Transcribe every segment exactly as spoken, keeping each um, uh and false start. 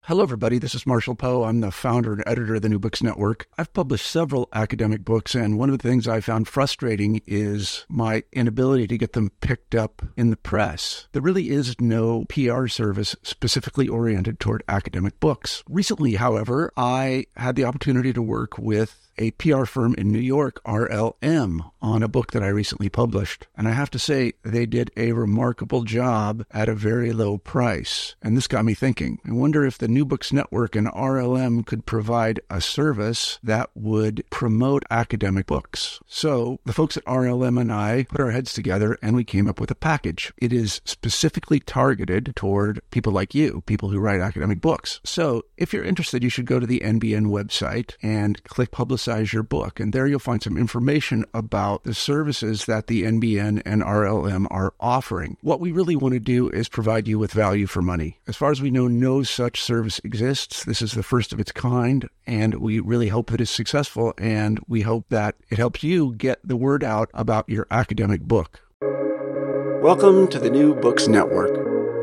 Hello, everybody. This is Marshall Poe. I'm the founder and editor of the New Books Network. I've published several academic books, and one of the things I found frustrating is my inability to get them picked up in the press. There really is no P R service specifically oriented toward academic books. Recently, however, I had the opportunity to work with a P R firm in New York, R L M, on a book that I recently published. And I have to say, they did a remarkable job at a very low price. And this got me thinking. I wonder if the New Books Network and R L M could provide a service that would promote academic books. So the folks at R L M and I put our heads together and we came up with a package. It is specifically targeted toward people like you, people who write academic books. So if you're interested, you should go to the N B N website and click Publicize your book. And there you'll find some information about the services that the N B N and R L M are offering. What we really want to do is provide you with value for money. As far as we know, no such service exists. This is the first of its kind, and we really hope that it's successful, and we hope that it helps you get the word out about your academic book. Welcome to the New Books Network.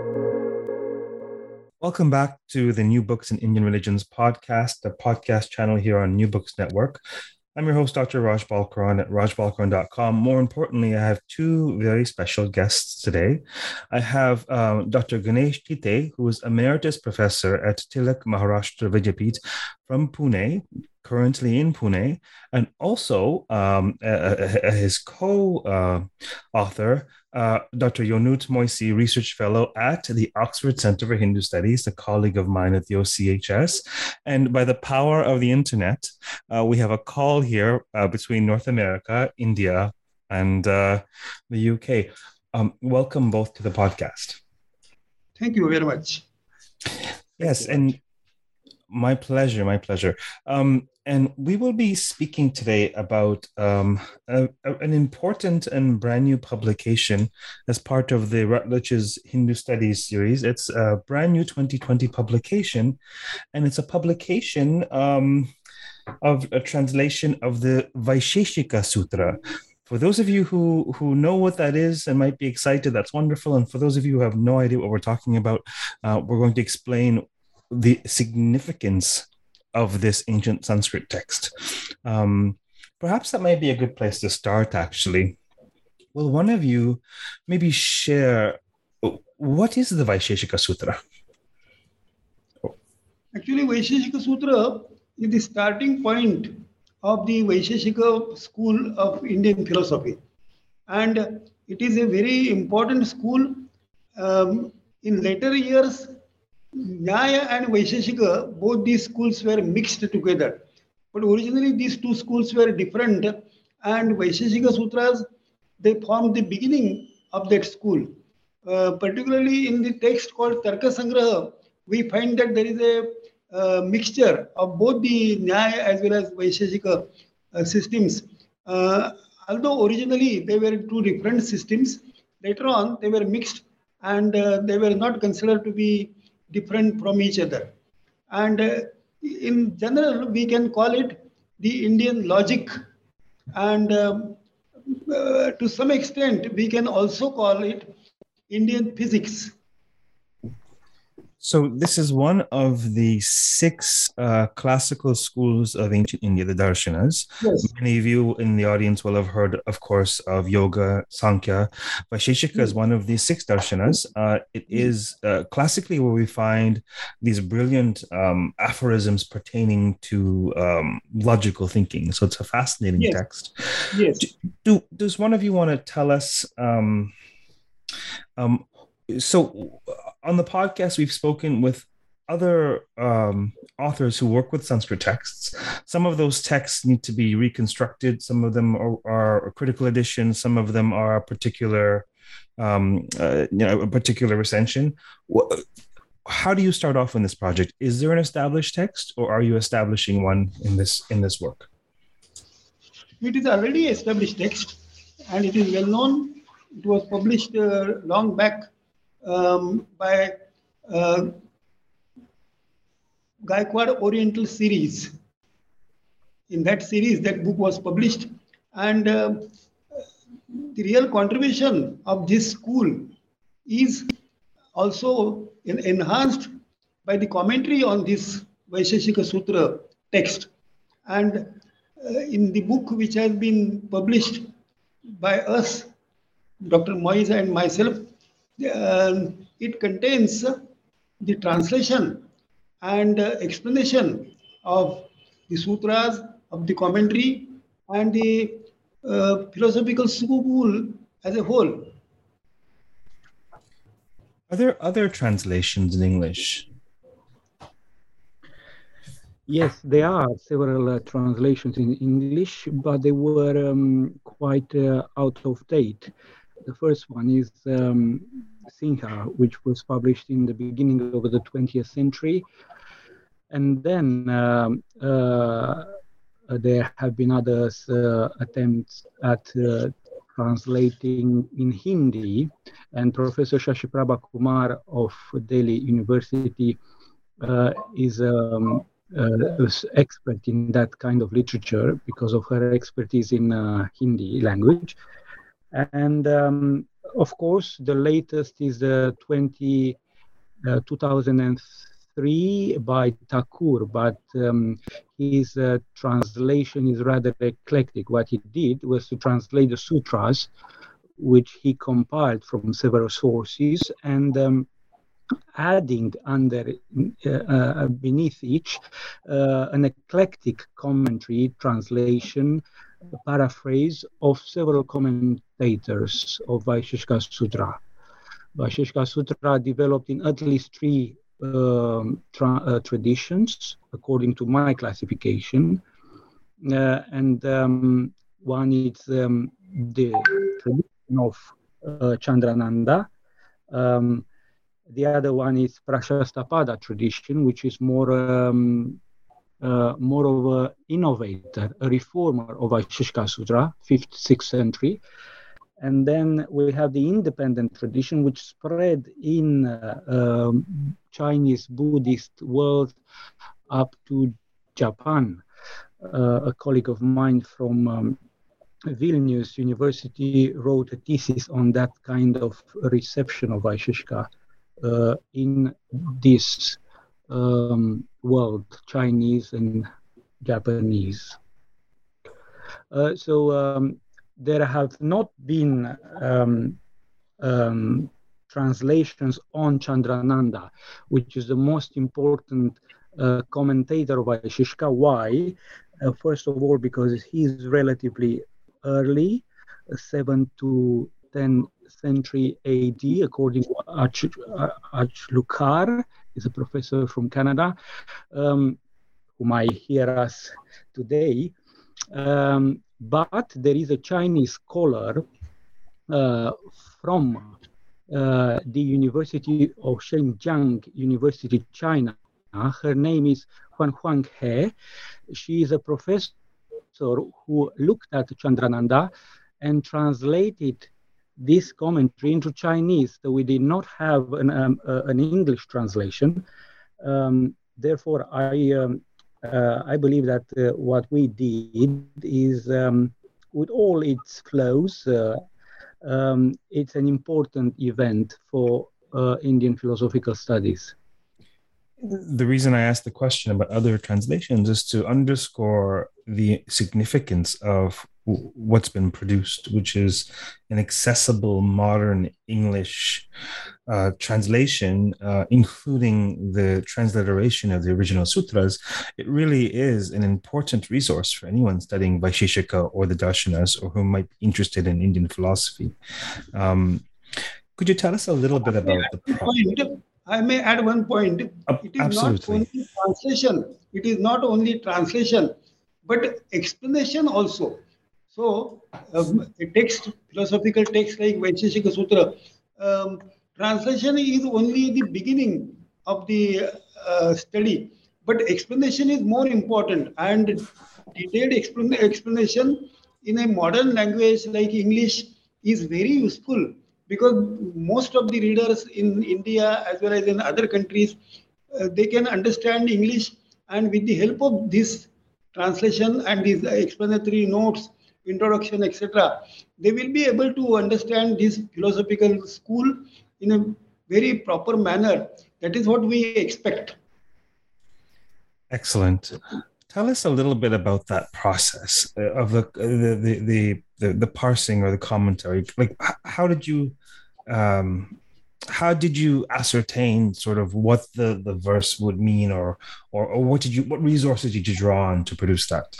Welcome back to the New Books in Indian Religions podcast, the podcast channel here on New Books Network. I'm your host, Doctor Raj Balkaran at raj balkaran dot com. More importantly, I have two very special guests today. I have um, Doctor Ganesh Tite, who is Emeritus Professor at Tilak Maharashtra Vidyapeeth from Pune, currently in Pune, and also um, uh, his co-author, uh, Doctor Yonut Moisi, Research Fellow at the Oxford Center for Hindu Studies, a colleague of mine at the O C H S. And by the power of the internet, uh, we have a call here uh, between North America, India, and uh, the U K. Um, welcome both to the podcast. Thank you very much. Yes, and my pleasure, my pleasure. Um, and we will be speaking today about um, a, a, an important and brand new publication as part of the Routledge's Hindu Studies series. It's a brand new twenty twenty publication, and it's a publication um, of a translation of the Vaisheshika Sutra. For those of you who, who know what that is and might be excited, that's wonderful. And for those of you who have no idea what we're talking about, uh, we're going to explain the significance of this ancient Sanskrit text. Um, perhaps that might be a good place to start, actually. Will one of you maybe share, what is the Vaisheshika Sutra? Actually, Vaisheshika Sutra is the starting point of the Vaisheshika school of Indian philosophy. And it is a very important school. Um, in later years, Nyaya and Vaisheshika, both these schools were mixed together. But originally these two schools were different, and Vaisheshika Sutras, they formed the beginning of that school. Uh, particularly in the text called Tarka Sangraha, we find that there is a uh, mixture of both the Nyaya as well as Vaisheshika uh, systems. Uh, although originally they were two different systems, later on they were mixed and uh, they were not considered to be different from each other. And uh, in general, we can call it the Indian logic. And um, uh, to some extent, we can also call it Indian physics. So this is one of the six uh, classical schools of ancient India, the Darshanas. Yes. Many of you in the audience will have heard, of course, of Yoga, Sankhya. Vaisheshika mm. is one of these six Darshanas. Uh, it mm. is uh, classically where we find these brilliant um, aphorisms pertaining to um, logical thinking. So it's a fascinating yes. text. Yes. Do, do, does one of you want to tell us... Um, um, so... On the podcast, we've spoken with other um, authors who work with Sanskrit texts. Some of those texts need to be reconstructed. Some of them are, are a critical edition. Some of them are a particular, um, uh, you know, a particular recension. How do you start off in this project? Is there an established text, or are you establishing one in this in this work? It is already established text, and it is well known. It was published uh, long back. Um, by uh, Gaikwad Oriental series. In that series, that book was published, and uh, the real contribution of this school is also in enhanced by the commentary on this Vaisheshika Sutra text. And uh, in the book which has been published by us, Doctor Moise and myself, uh, it contains the translation and uh, explanation of the sutras, of the commentary, and the uh, philosophical school as a whole. Are there other translations in English? Yes, there are several uh, translations in English, but they were um, quite uh, out of date. The first one is um, Sinha, which was published in the beginning of the twentieth century. And then um, uh, there have been others uh, attempts at uh, translating in Hindi, and Professor Shashiprabha Kumar of Delhi University uh, is um, uh, expert in that kind of literature because of her expertise in uh, Hindi language. And um, of course, the latest is the twenty, uh, two thousand three by Thakur, but um, his uh, translation is rather eclectic. What he did was to translate the sutras, which he compiled from several sources, and um, adding under uh, uh, beneath each uh, an eclectic commentary translation, paraphrase of several commentators of Vaisheshika Sutra. Vaisheshika Sutra developed in at least three um, tra uh, traditions, according to my classification. Uh, and um, one is um, the tradition of uh, Chandrananda. Um, the other one is Prashastapada tradition, which is more um, Uh, more of an innovator, a reformer of Vaisheshika Sutra, fifth, sixth century. And then we have the independent tradition, which spread in uh, um, Chinese Buddhist world up to Japan. Uh, a colleague of mine from um, Vilnius University wrote a thesis on that kind of reception of Vaisheshika uh, in this Um, world, Chinese and Japanese. Uh, so um, there have not been um, um, translations on Chandrananda, which is the most important uh, commentator of Vaisheshika. Why? Uh, first of all, because he's relatively early, seventh to tenth century A D, according to Achlukar, is a professor from Canada, um, who might hear us today. Um, but there is a Chinese scholar uh, from uh, the University of Shenyang University, China. Her name is Huan Huang He. She is a professor who looked at Chandrananda and translated this commentary into Chinese. So we did not have an, um, uh, an English translation. Um, therefore, I um, uh, I believe that uh, what we did is, um, with all its flaws, uh, um, it's an important event for uh, Indian philosophical studies. The reason I asked the question about other translations is to underscore the significance of what's been produced, which is an accessible modern English uh, translation, uh, including the transliteration of the original sutras. It really is an important resource for anyone studying Vaisheshika or the Darshanas, or who might be interested in Indian philosophy. Um, could you tell us a little bit about the point? I may add one point. Uh, it is absolutely. not only translation. It is not only translation, but explanation also. So, um, a text, philosophical text like Vaisheshika Sutra, um, translation is only the beginning of the uh, study, but explanation is more important, and detailed explan explanation in a modern language like English is very useful, because most of the readers in India as well as in other countries, uh, they can understand English, and with the help of this translation and these explanatory notes, introduction, et cetera, they will be able to understand this philosophical school in a very proper manner. That is what we expect. Excellent. Tell us a little bit about that process of the the the the, the, the parsing or the commentary. Like, how did you um, how did you ascertain sort of what the, the verse would mean, or, or or what did you what resources did you draw on to produce that?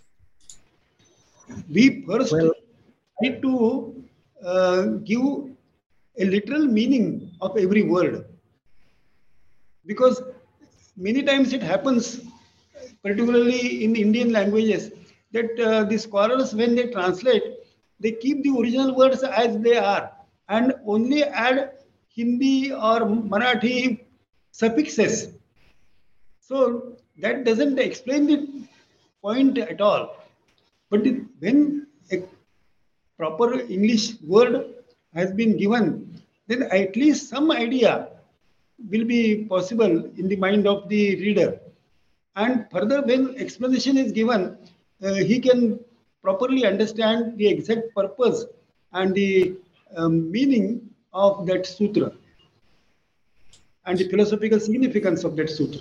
We first Well, try to uh, give a literal meaning of every word, because many times it happens, particularly in Indian languages, that uh, the scholars, when they translate, they keep the original words as they are and only add Hindi or Marathi suffixes. So that doesn't explain the point at all. But it, when a proper English word has been given, then at least some idea will be possible in the mind of the reader. And further, when explanation is given, uh, he can properly understand the exact purpose and the um, meaning of that sutra and the philosophical significance of that sutra.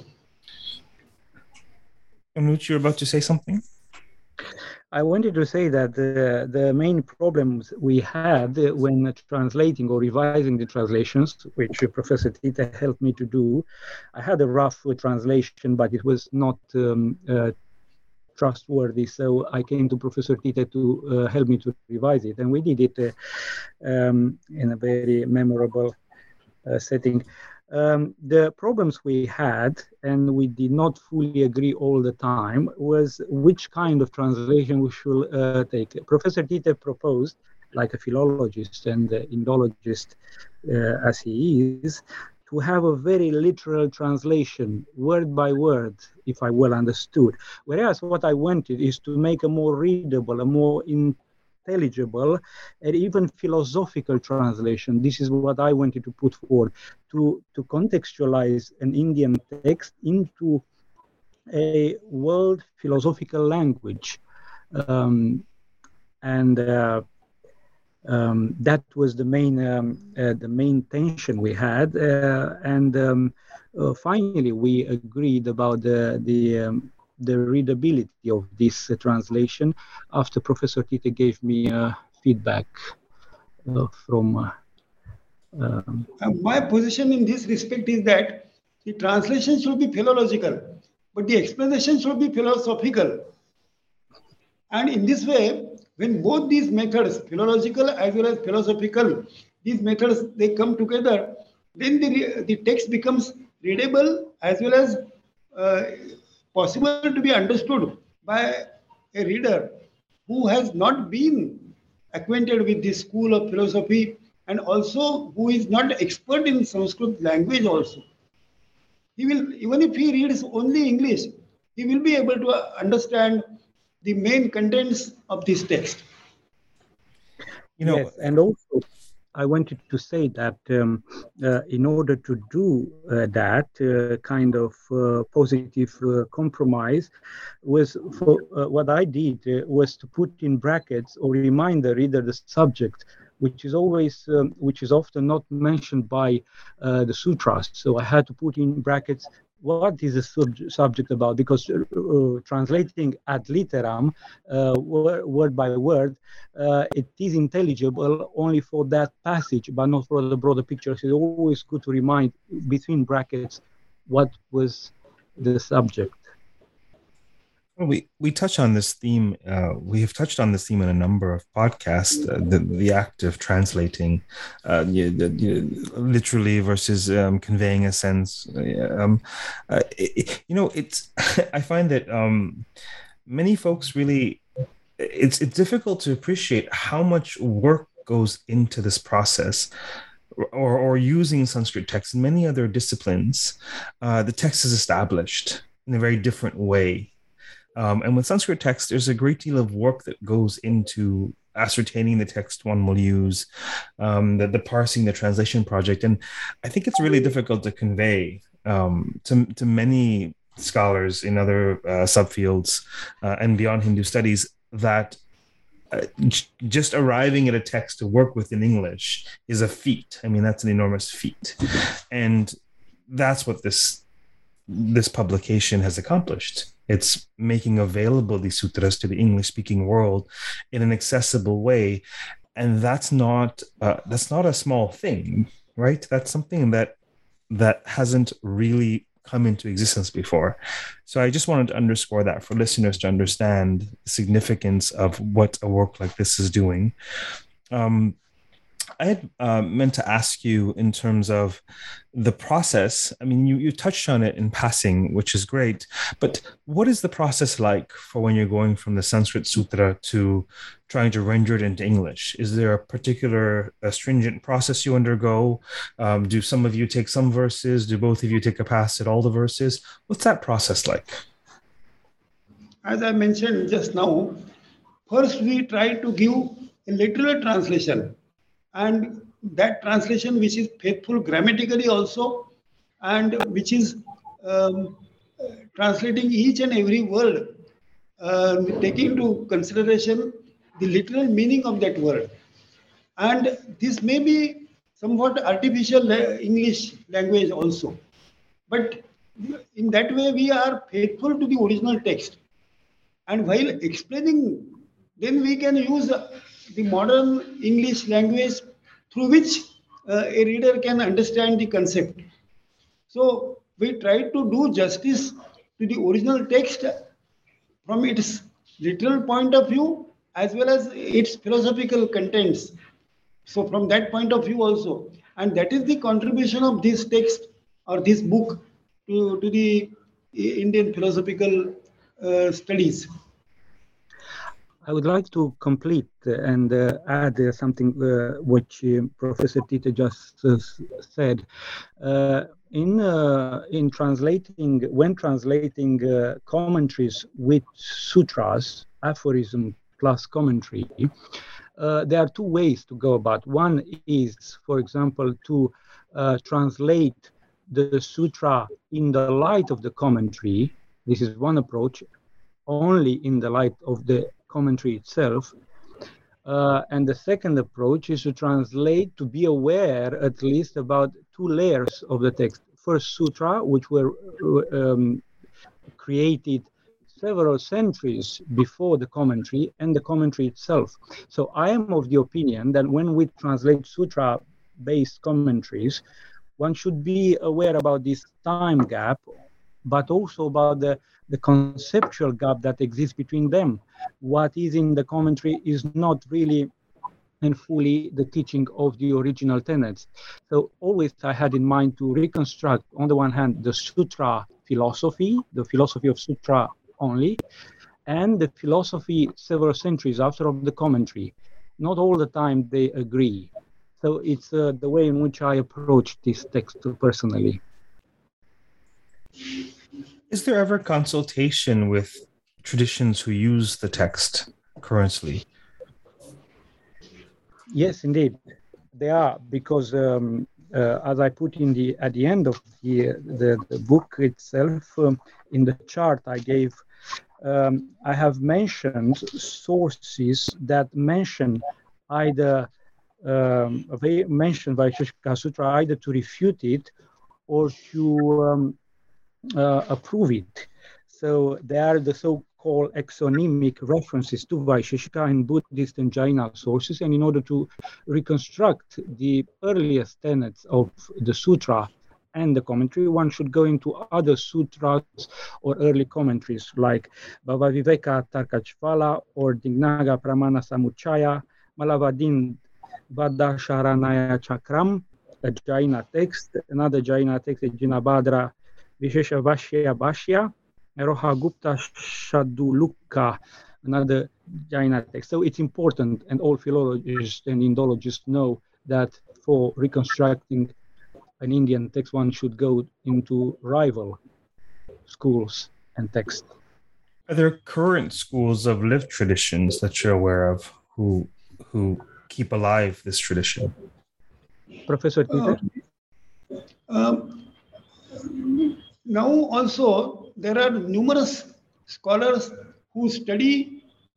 Anuj, you're about to say something? I wanted to say that the, the main problems we had when translating or revising the translations, which Professor Tita helped me to do, I had a rough translation, but it was not um, uh, trustworthy. So I came to Professor Tita to uh, help me to revise it. And we did it uh, um, in a very memorable uh, setting. Um, the problems we had, and we did not fully agree all the time, was which kind of translation we should uh, take. Professor Tita proposed, like a philologist and uh, Indologist uh, as he is, to have a very literal translation, word by word, if I well understood. Whereas what I wanted is to make a more readable, a more intelligible, and even philosophical translation. This is what I wanted to put forward, to, to contextualize an Indian text into a world philosophical language. Um, and uh, um, that was the main, um, uh, the main tension we had. Uh, and um, uh, finally, we agreed about the, the um, the readability of this uh, translation after Professor Tita gave me uh, feedback uh, from... Uh, um, uh, my position in this respect is that the translation should be philological, but the explanation should be philosophical. And in this way, when both these methods, philological as well as philosophical, these methods, they come together, then the, the text becomes readable as well as uh, possible to be understood by a reader who has not been acquainted with the school of philosophy and also who is not expert in Sanskrit language also. He will, even if he reads only English, he will be able to understand the main contents of this text. You know, yes, and also I wanted to say that um, uh, in order to do uh, that uh, kind of uh, positive uh, compromise, was for uh, what I did uh, was to put in brackets or remind the reader the subject, which is always, um, which is often not mentioned by uh, the sutras. So I had to put in brackets what is the sub subject about, because uh, uh, translating ad literam, uh, word, word by word, uh, it is intelligible only for that passage, but not for the broader picture. So it's always good to remind between brackets what was the subject. Well, we, we touch on this theme. Uh, we have touched on this theme in a number of podcasts, uh, the, the act of translating uh, you, the, you, literally versus um, conveying a sense. Um, uh, it, you know, it's I find that um, many folks really, it's, it's difficult to appreciate how much work goes into this process. Or, or using Sanskrit text in many other disciplines, uh, the text is established in a very different way. Um, and with Sanskrit text, there's a great deal of work that goes into ascertaining the text one will use, um, the, the parsing, the translation project. And I think it's really difficult to convey um, to, to many scholars in other uh, subfields uh, and beyond Hindu studies that uh, j- just arriving at a text to work with in English is a feat. I mean, that's an enormous feat. And that's what this this publication has accomplished. It's making available these sutras to the English-speaking world in an accessible way, and that's not uh, that's not a small thing, right? That's something that that hasn't really come into existence before. So I just wanted to underscore that for listeners to understand the significance of what a work like this is doing. Um, I had uh, meant to ask you in terms of the process. I mean, you, you touched on it in passing, which is great, but what is the process like for when you're going from the Sanskrit Sutra to trying to render it into English? Is there a particular uh, stringent process you undergo? Um, do some of you take some verses? Do both of you take a pass at all the verses? What's that process like? As I mentioned just now, first we try to give a literal translation, and that translation which is faithful grammatically also, and which is um, translating each and every word, uh, taking into consideration the literal meaning of that word. And this may be somewhat artificial la- English language also, but in that way we are faithful to the original text. And while explaining, then we can use uh, the modern English language through which uh, a reader can understand the concept. So we try to do justice to the original text from its literal point of view as well as its philosophical contents. So from that point of view also, and that is the contribution of this text or this book to, to the Indian philosophical uh, studies. I would like to complete and uh, add uh, something uh, which uh, Professor Tite just uh, said. Uh, in uh, in translating, when translating uh, commentaries with sutras, aphorism plus commentary, uh, there are two ways to go about. One is, for example, to uh, translate the sutra in the light of the commentary. This is one approach, only in the light of the commentary itself. Uh, and the second approach is to translate, to be aware at least about two layers of the text. First, sutra, which were um, created several centuries before the commentary, and the commentary itself. So I am of the opinion that when we translate sutra-based commentaries, one should be aware about this time gap, but also about the, the conceptual gap that exists between them. What is in the commentary is not really and fully the teaching of the original tenets. So always I had in mind to reconstruct, on the one hand, the sutra philosophy, the philosophy of sutra only, and the philosophy several centuries after of the commentary. Not all the time they agree. So it's uh, the way in which I approach this text personally. Is there ever consultation with traditions who use the text currently? Yes, indeed, they are, because um, uh, as I put in the at the end of the the, the book itself, um, in the chart I gave, um, I have mentioned sources that mention either um, they mention Vaisheshika Sutra either to refute it or to um, uh, approve it. So they are the so-called exonymic references to Vaisheshika in Buddhist and Jaina sources. And in order to reconstruct the earliest tenets of the sutra and the commentary, one should go into other sutras or early commentaries like Bhavaviveka Tarkachvala or Dignaga Pramana Samuchaya, Malavadin Vadasharanaya Chakram, a Jaina text, another Jaina text, Jinabhadra Vishesha Vashya Bhashya, Roha Gupta Shaduluka, another Jaina text. So it's important, and all philologists and Indologists know that for reconstructing an Indian text, one should go into rival schools and texts. Are there current schools of lived traditions that you're aware of who who keep alive this tradition? Professor Tite? Uh, um, now also there are numerous scholars who study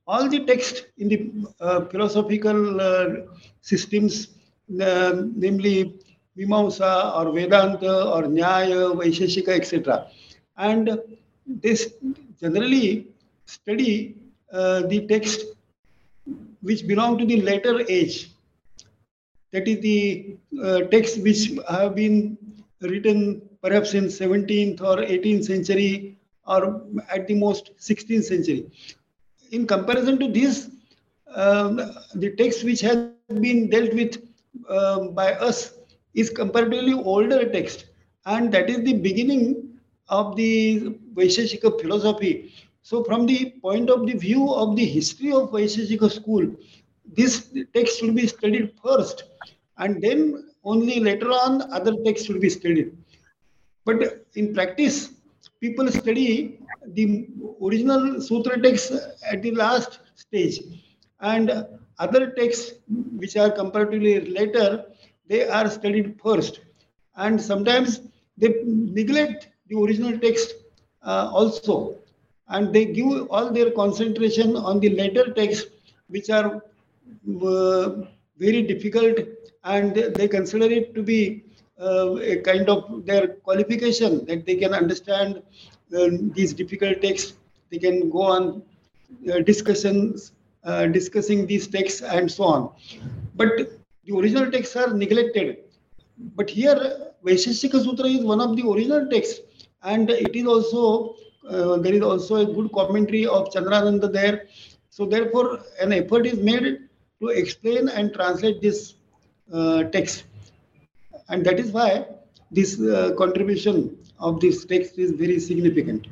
all the text in the uh, philosophical uh, systems, uh, namely Mimamsa or Vedanta or Nyaya, Vaisheshika, et cetera. And they generally study uh, the text which belong to the later age. That is the uh, texts which have been written perhaps in seventeenth or eighteenth century or at the most sixteenth century. In comparison to this, um, the text which has been dealt with um, by us is comparatively older text, and that is the beginning of the Vaisheshika philosophy. So from the point of the view of the history of Vaisheshika school, this text should be studied first, and then only later on other texts should be studied. But in practice, people study the original sutra text at the last stage, and other texts which are comparatively later, they are studied first. And sometimes they neglect the original text uh, also, and they give all their concentration on the later texts, which are uh, very difficult, and they consider it to be uh, a kind of their qualification that they can understand uh, these difficult texts. They can go on uh, discussions, uh, discussing these texts and so on. But the original texts are neglected. But here, Vaisheshika Sutra is one of the original texts, and it is also, uh, there is also a good commentary of Chandrananda there. So therefore, an effort is made to explain and translate this uh, text. And that is why this uh, contribution of this text is very significant.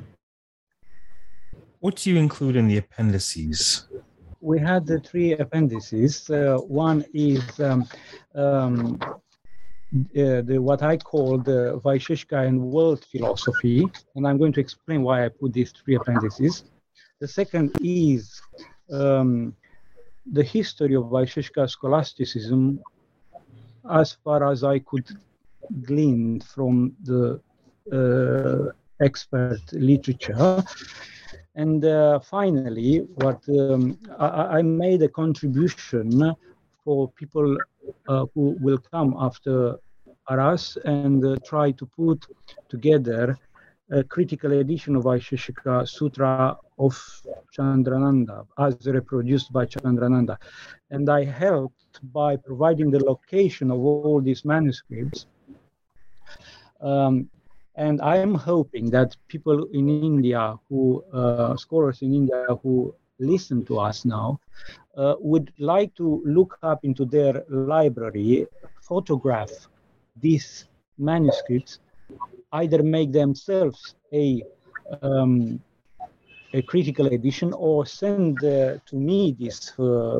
What do you include in the appendices? We had the three appendices. Uh, one is um, um, uh, the, what I call the Vaisheshika and world philosophy, and I'm going to explain why I put these three appendices. The second is um, the history of Vaisheshika scholasticism as far as I could glean from the uh, expert literature. And uh, finally, what um, I, I made a contribution for people uh, who will come after us and uh, try to put together a critical edition of Vaisheshika Sutra of Chandrananda as reproduced by Chandrananda. And I helped by providing the location of all these manuscripts. Um, and I am hoping that people in India, who uh, scholars in India who listen to us now, uh, would like to look up into their library, photograph these manuscripts, either make themselves a um, a critical edition or send uh, to me these uh,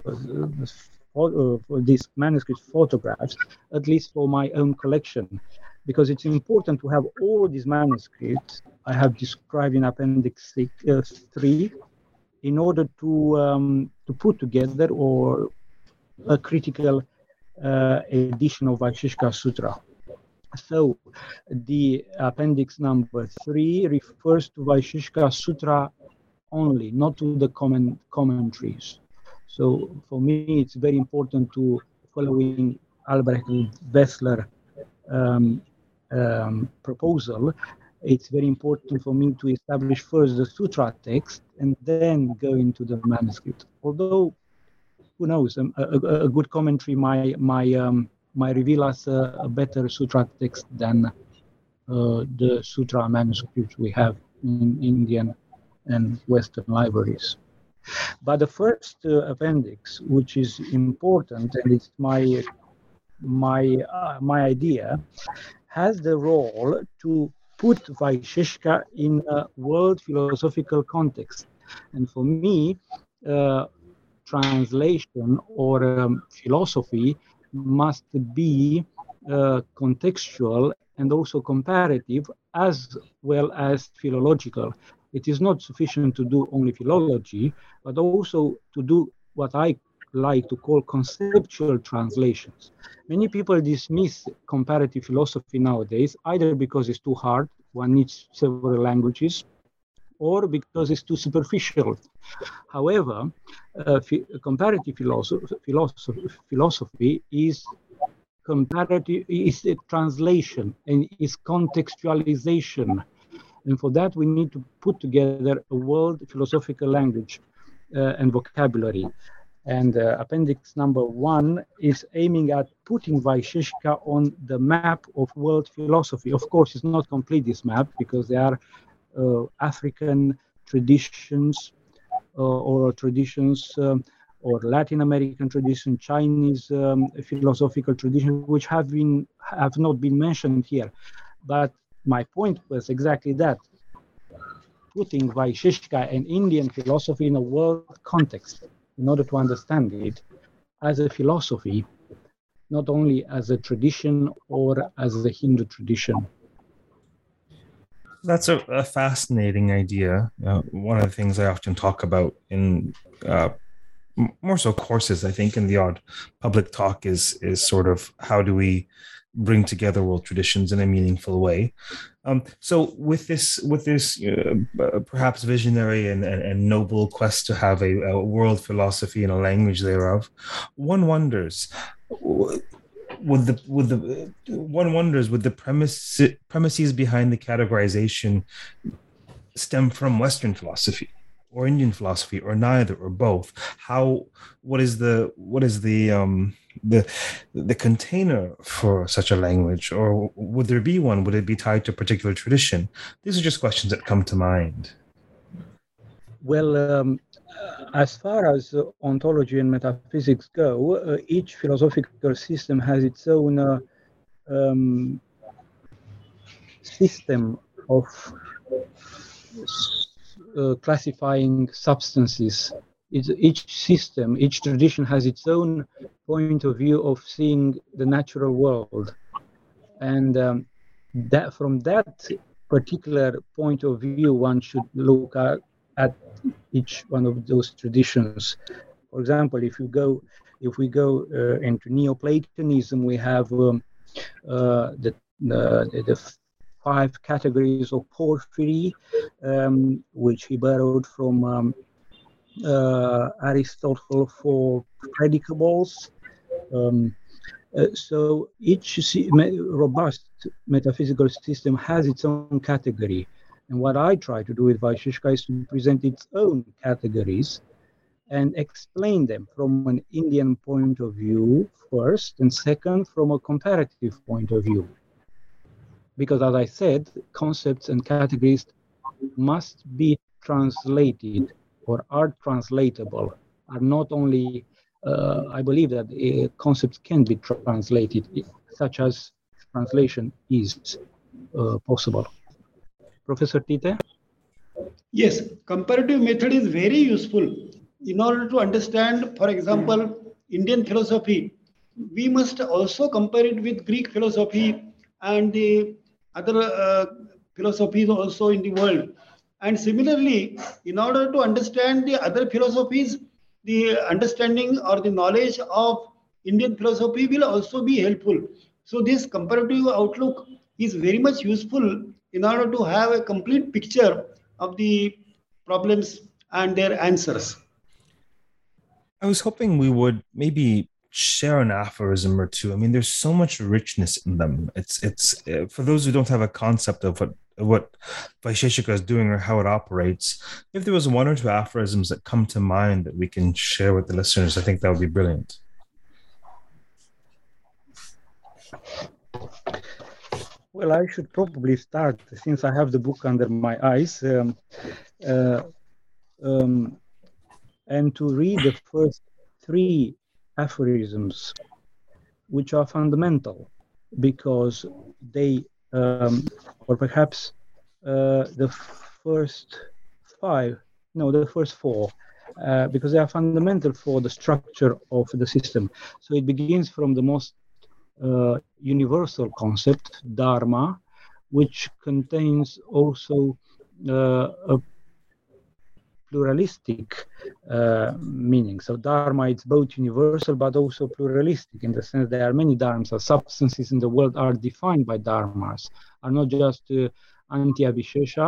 uh, these manuscript photographs, at least for my own collection, because it's important to have all these manuscripts I have described in Appendix six, uh, three, in order to um, to put together or a critical uh, edition of Vaisheshika Sutra. So the appendix number three refers to Vaisheshika Sutra only, not to the comment commentaries. So for me, it's very important to, following Albrecht Wessler um, um, proposal, it's very important for me to establish first the sutra text and then go into the manuscript. Although, who knows, um, a, a, a good commentary might, might, um, might reveal us a, a better sutra text than uh, the sutra manuscripts we have in Indian and Western libraries. But the first uh, appendix, which is important, and it's my my uh, my idea, has the role to put Vaisheshika in a world philosophical context. And for me, uh, translation or um, philosophy must be uh, contextual and also comparative as well as philological. It is not sufficient to do only philology, but also to do what I like to call conceptual translations. Many people dismiss comparative philosophy nowadays, either because it's too hard, one needs several languages, or because it's too superficial. However, uh, comparative philosophy, philosophy, philosophy is comparative, is a translation and is contextualization. And for that, we need to put together a world philosophical language uh, and vocabulary. And uh, appendix number one is aiming at putting Vaisheshika on the map of world philosophy. Of course, it's not complete, this map, because there are uh, African traditions uh, or traditions um, or Latin American tradition, Chinese um, philosophical tradition, which have been have not been mentioned here. But my point was exactly that, putting Vaisheshika and Indian philosophy in a world context in order to understand it as a philosophy, not only as a tradition or as a Hindu tradition. That's a, a fascinating idea. Uh, one of the things I often talk about in uh, more so courses, I think, in the odd public talk is is sort of how do we bring together world traditions in a meaningful way. Um, so with this, with this uh, perhaps visionary and, and, and noble quest to have a, a world philosophy and a language thereof, one wonders, would the would the one wonders would the premise premises behind the categorization stem from Western philosophy or Indian philosophy, or neither, or both? How what is the what is the um the the container for such a language, or would there be one? Would it be tied to a particular tradition? These are just questions that come to mind. Well, um, as far as uh, ontology and metaphysics go, uh, each philosophical system has its own uh, um, system of uh, classifying substances. It's, each system, each tradition has its own point of view of seeing the natural world. And um, that from that particular point of view, one should look at, at each one of those traditions. For example, if you go, if we go uh, into Neoplatonism, we have um, uh, the, the, the five categories of porphyry, um, which he borrowed from um, uh, Aristotle for predicables. Um, uh, so each robust metaphysical system has its own category. And what I try to do with Vaisheshika is to present its own categories and explain them from an Indian point of view first, and second, from a comparative point of view. Because as I said, concepts and categories must be translated or are translatable, are not only, uh, I believe that uh, concepts can be translated, such as translation is uh, possible. Professor Tite? Yes, comparative method is very useful. In order to understand, for example, Indian philosophy, we must also compare it with Greek philosophy and the other uh, philosophies also in the world. And similarly, in order to understand the other philosophies, the understanding or the knowledge of Indian philosophy will also be helpful. So this comparative outlook is very much useful in order to have a complete picture of the problems and their answers. I was hoping we would maybe share an aphorism or two. I mean, there's so much richness in them. It's it's uh, for those who don't have a concept of what what Vaisheshika is doing or how it operates. If there was one or two aphorisms that come to mind that we can share with the listeners, I think that would be brilliant. Well, I should probably start, since I have the book under my eyes, um, uh, um, and to read the first three aphorisms, which are fundamental, because they, um, or perhaps uh, the first five, no, the first four, uh, because they are fundamental for the structure of the system. So it begins from the most Uh, universal concept, Dharma, which contains also uh, a pluralistic uh, meaning. So Dharma, it's both universal but also pluralistic, in the sense there are many dharmas. Substances in the world are defined by dharmas, are not just uh, anti-avishesha,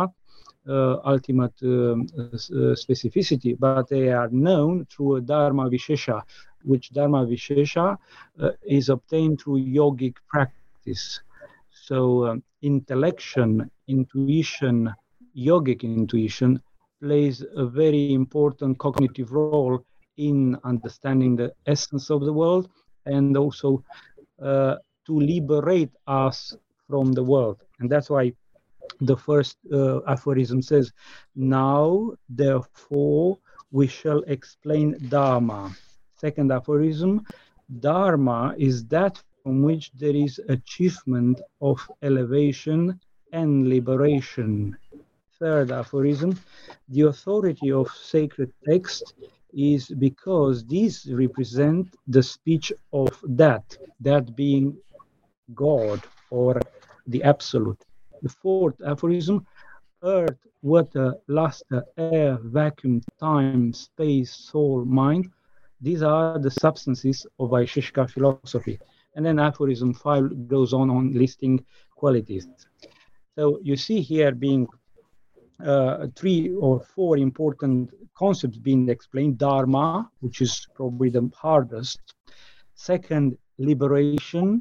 uh, ultimate um, uh, specificity, but they are known through a Dharma Vishesha, which Dharma Vishesha uh, is obtained through yogic practice. So um, intellection, intuition, yogic intuition plays a very important cognitive role in understanding the essence of the world, and also uh, to liberate us from the world. And that's why the first uh, aphorism says, now, therefore, we shall explain Dharma. Second aphorism, Dharma is that from which there is achievement of elevation and liberation. Third aphorism, the authority of sacred text is because these represent the speech of that, that being God or the Absolute. The fourth aphorism, earth, water, luster, air, vacuum, time, space, soul, mind, these are the substances of Vaisheshika philosophy. And then aphorism five goes on on listing qualities. So you see here being uh, three or four important concepts being explained. Dharma, which is probably the hardest. Second, liberation.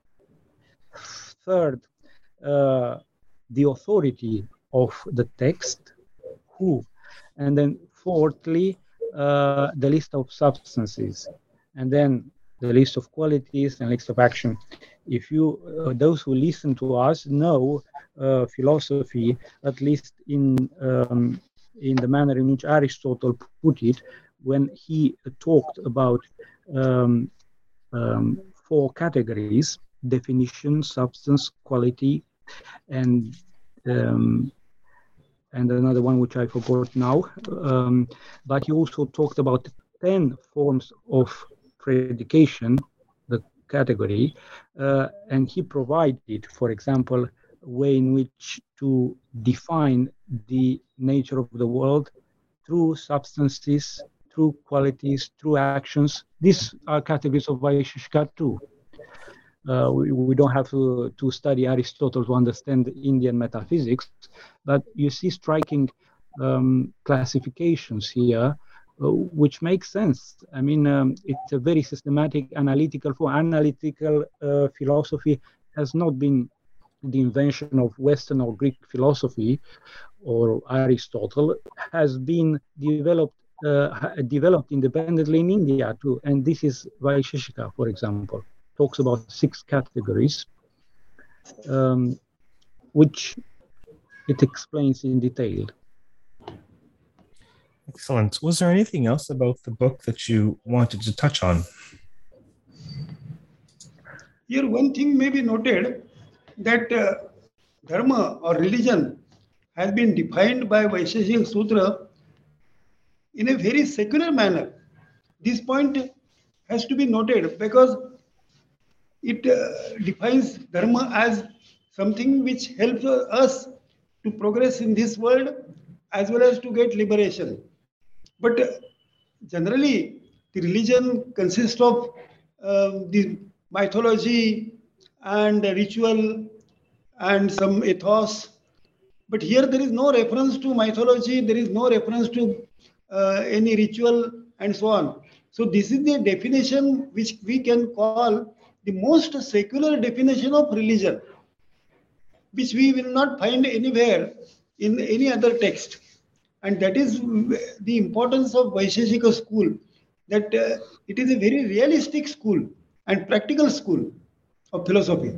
Third, uh, the authority of the text, who. And then fourthly, uh, the list of substances. And then the list of qualities and list of action. If you, uh, those who listen to us know uh, philosophy, at least in um, in the manner in which Aristotle put it, when he talked about um, um, four categories: definition, substance, quality, and um, and another one which I forgot now. Um, but he also talked about ten forms of predication, the category, uh, and he provided, for example, a way in which to define the nature of the world through substances, through qualities, through actions. These are categories of Vaisheshika too. Uh, we, we don't have to, to study Aristotle to understand Indian metaphysics, but you see striking um, classifications here, uh, which makes sense. I mean, um, it's a very systematic, analytical form. Analytical uh, philosophy has not been the invention of Western or Greek philosophy or Aristotle, has been developed uh, developed independently in India too. And this is Vaisheshika, for example. Talks about six categories, um, which it explains in detail. Excellent. Was there anything else about the book that you wanted to touch on? Here, one thing may be noted, that uh, dharma or religion has been defined by Vaisheshika Sutra in a very secular manner. This point has to be noted because it uh, defines dharma as something which helps us to progress in this world as well as to get liberation. But uh, generally, the religion consists of uh, the mythology and ritual and some ethos. But here there is no reference to mythology, there is no reference to uh, any ritual and so on. So this is the definition which we can call the most secular definition of religion, which we will not find anywhere in any other text. And that is the importance of Vaisheshika school, that uh, it is a very realistic school and practical school of philosophy.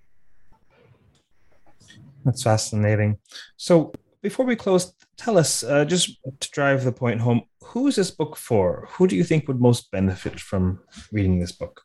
That's fascinating. So before we close, tell us, uh, just to drive the point home, who is this book for? Who do you think would most benefit from reading this book?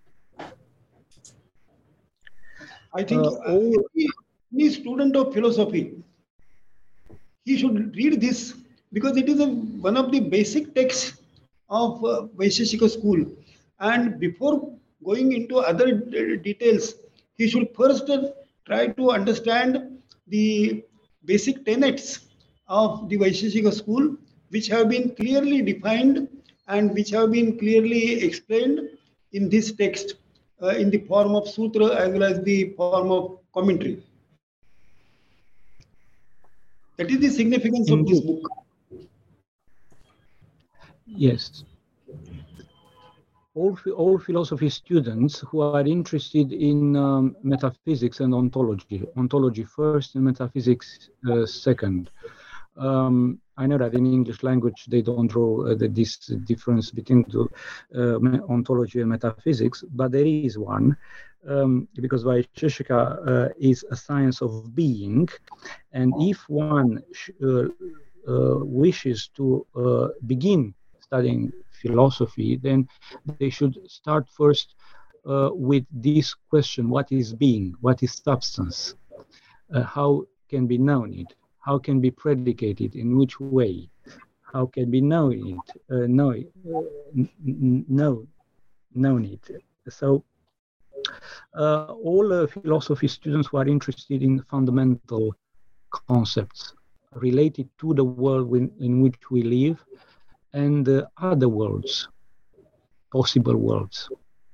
I think Uh, uh, any, any student of philosophy, he should read this because it is a, one of the basic texts of uh, Vaisheshika school. And before going into other d- details, he should first uh, try to understand the basic tenets of the Vaisheshika school, which have been clearly defined and which have been clearly explained in this text, uh, in the form of sutra as well as the form of commentary. That is the significance of this book. Yes. All, all philosophy students who are interested in um, metaphysics and ontology, ontology first and metaphysics uh, second. Um, I know that in English language they don't draw uh, the, this difference between the, uh, ontology and metaphysics, but there is one, um, because Vaisheshika uh, is a science of being, and if one uh, uh, wishes to uh, begin studying philosophy, then they should start first uh, with this question: what is being? What is substance? Uh, how can be known it? How can be predicated? In which way? How can be known it? Uh, know, uh, know, known it. So, uh, all uh, philosophy students who are interested in fundamental concepts related to the world in, in which we live and uh, other worlds, possible worlds.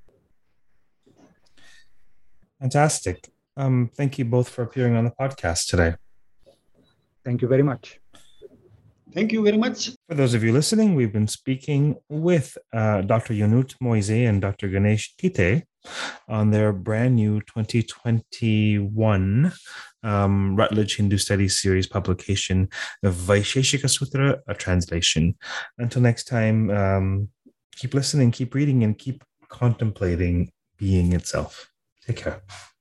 Fantastic. Um, thank you both for appearing on the podcast today. Thank you very much. Thank you very much. For those of you listening, we've been speaking with uh, Doctor Yonut Moise and Doctor Ganesh Tite on their brand new twenty twenty-one um, Routledge Hindu Studies Series publication, the Vaisheshika Sutra, a translation. Until next time, um, keep listening, keep reading, and keep contemplating being itself. Take care.